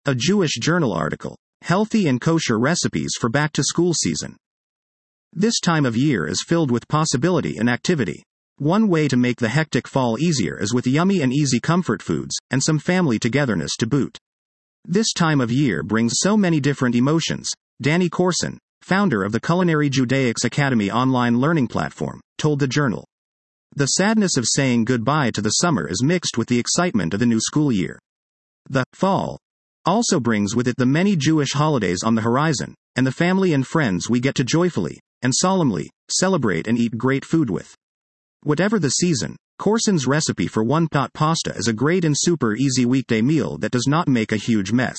A Jewish journal article. Healthy and kosher recipes for back-to-school season. This time of year is filled with possibility and activity. One way to make the hectic fall easier is with yummy and easy comfort foods, and some family togetherness to boot. This time of year brings so many different emotions, Danny Korson, founder of the Culinary Judaics Academy online learning platform, told the Journal. The sadness of saying goodbye to the summer is mixed with the excitement of the new school year. The fall also brings with it the many Jewish holidays on the horizon, and the family and friends we get to joyfully and solemnly celebrate and eat great food with. Whatever the season, Korson's recipe for one-pot pasta is a great and super easy weekday meal that does not make a huge mess.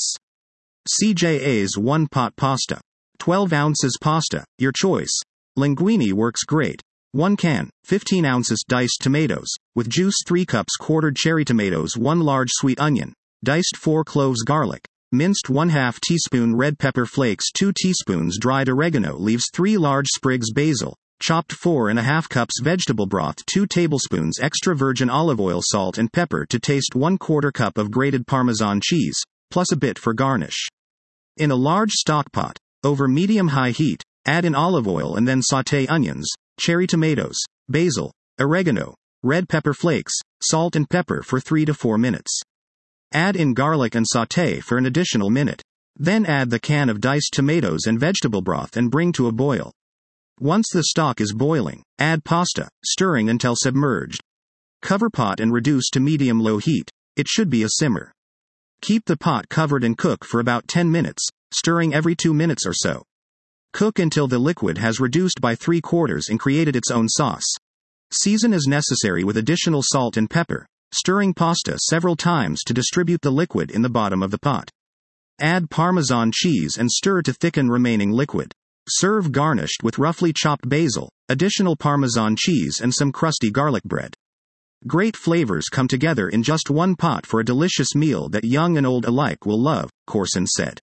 CJA's one-pot pasta. 12 ounces pasta, your choice. Linguine works great. 1 can, 15 ounces diced tomatoes, with juice 3 cups quartered cherry tomatoes 1 large sweet onion, diced 4 cloves garlic, minced 1/2 teaspoon red pepper flakes 2 teaspoons dried oregano leaves 3 large sprigs basil, chopped 4½ cups vegetable broth 2 tablespoons extra virgin olive oil salt and pepper to taste 1/4 cup of grated Parmesan cheese, plus a bit for garnish. In a large stock pot, over medium-high heat, add in olive oil and then sauté onions, cherry tomatoes, basil, oregano, red pepper flakes, salt and pepper for 3 to 4 minutes. Add in garlic and sauté for an additional minute. Then add the can of diced tomatoes and vegetable broth and bring to a boil. Once the stock is boiling, add pasta, stirring until submerged. Cover pot and reduce to medium-low heat. It should be a simmer. Keep the pot covered and cook for about 10 minutes, stirring every 2 minutes or so. Cook until the liquid has reduced by 3/4 and created its own sauce. Season as necessary with additional salt and pepper, stirring pasta several times to distribute the liquid in the bottom of the pot. Add Parmesan cheese and stir to thicken remaining liquid. Serve garnished with roughly chopped basil, additional Parmesan cheese and some crusty garlic bread. Great flavors come together in just one pot for a delicious meal that young and old alike will love, Korson said.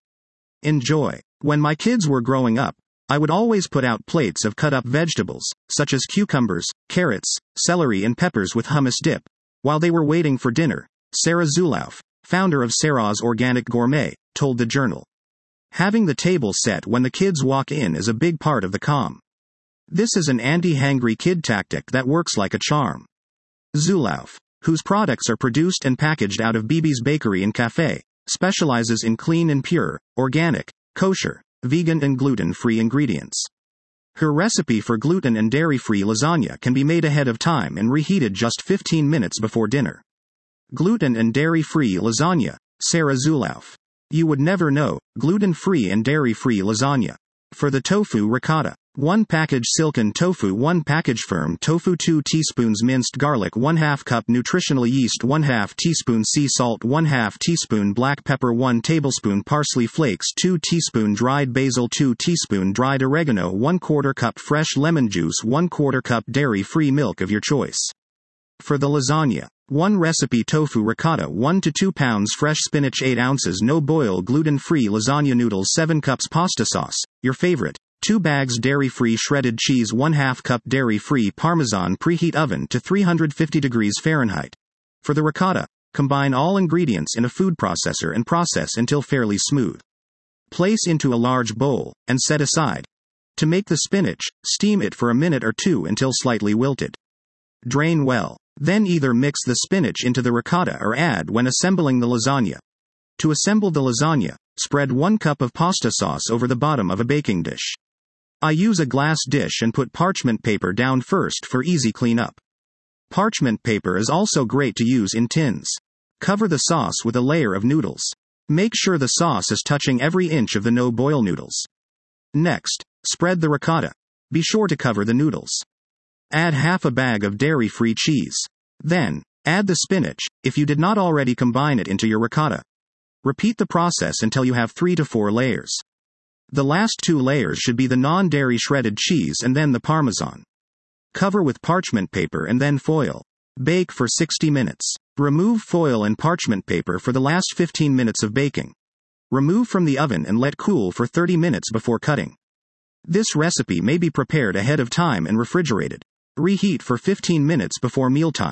Enjoy. When my kids were growing up, I would always put out plates of cut-up vegetables, such as cucumbers, carrots, celery and peppers with hummus dip, while they were waiting for dinner, Sarah Zulauf, founder of Sarah's Organic Gourmet, told the Journal. Having the table set when the kids walk in is a big part of the calm. This is an anti-hangry kid tactic that works like a charm. Zulauf, whose products are produced and packaged out of Bibi's Bakery and Cafe, specializes in clean and pure, organic, kosher, vegan and gluten-free ingredients. Her recipe for gluten and dairy-free lasagna can be made ahead of time and reheated just 15 minutes before dinner. Gluten and dairy-free lasagna, Sarah Zulauf. You would never know, gluten-free and dairy-free lasagna. For the tofu ricotta. 1 package silken tofu 1 package firm tofu 2 teaspoons minced garlic 1/2 cup nutritional yeast 1/2 teaspoon sea salt 1/2 teaspoon black pepper 1 tablespoon parsley flakes 2 teaspoon dried basil 2 teaspoon dried oregano 1/4 cup fresh lemon juice 1/4 cup dairy-free milk of your choice. For the lasagna. 1 recipe tofu ricotta 1 to 2 pounds fresh spinach 8 ounces no-boil gluten-free lasagna noodles 7 cups pasta sauce, your favorite. 2 bags dairy-free shredded cheese 1/2 cup dairy-free Parmesan preheat oven to 350 degrees Fahrenheit. For the ricotta, combine all ingredients in a food processor and process until fairly smooth. Place into a large bowl, and set aside. To make the spinach, steam it for a minute or 2 until slightly wilted. Drain well. Then either mix the spinach into the ricotta or add when assembling the lasagna. To assemble the lasagna, spread 1 cup of pasta sauce over the bottom of a baking dish. I use a glass dish and put parchment paper down first for easy cleanup. Parchment paper is also great to use in tins. Cover the sauce with a layer of noodles. Make sure the sauce is touching every inch of the no-boil noodles. Next, spread the ricotta. Be sure to cover the noodles. Add half a bag of dairy-free cheese. Then, add the spinach, if you did not already combine it into your ricotta. Repeat the process until you have 3 to 4 layers. The last 2 layers should be the non-dairy shredded cheese and then the Parmesan. Cover with parchment paper and then foil. Bake for 60 minutes. Remove foil and parchment paper for the last 15 minutes of baking. Remove from the oven and let cool for 30 minutes before cutting. This recipe may be prepared ahead of time and refrigerated. Reheat for 15 minutes before mealtime.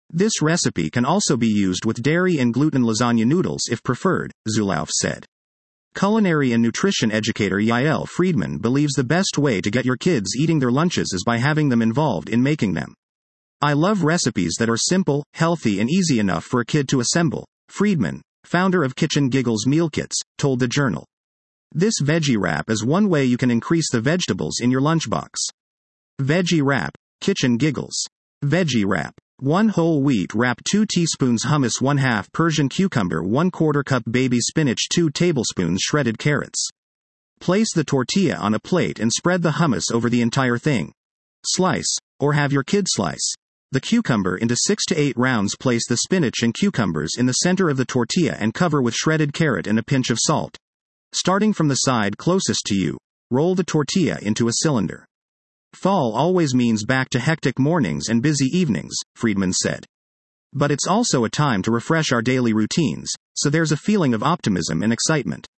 This recipe can also be used with dairy and gluten lasagna noodles if preferred, Zulauf said. Culinary and nutrition educator Yael Friedman believes the best way to get your kids eating their lunches is by having them involved in making them. I love recipes that are simple, healthy and easy enough for a kid to assemble, Friedman, founder of Kitchen Giggles Meal Kits, told the Journal. This veggie wrap is one way you can increase the vegetables in your lunchbox. Veggie wrap, Kitchen Giggles. Veggie wrap. 1 whole wheat wrap, 2 teaspoons hummus, 1/2 Persian cucumber, 1/4 cup baby spinach, 2 tablespoons shredded carrots. Place the tortilla on a plate and spread the hummus over the entire thing. Slice, or have your kid slice, the cucumber into 6 to 8 rounds. Place the spinach and cucumbers in the center of the tortilla and cover with shredded carrot and a pinch of salt. Starting from the side closest to you, roll the tortilla into a cylinder. Fall always means back to hectic mornings and busy evenings, Friedman said. But it's also a time to refresh our daily routines, so there's a feeling of optimism and excitement.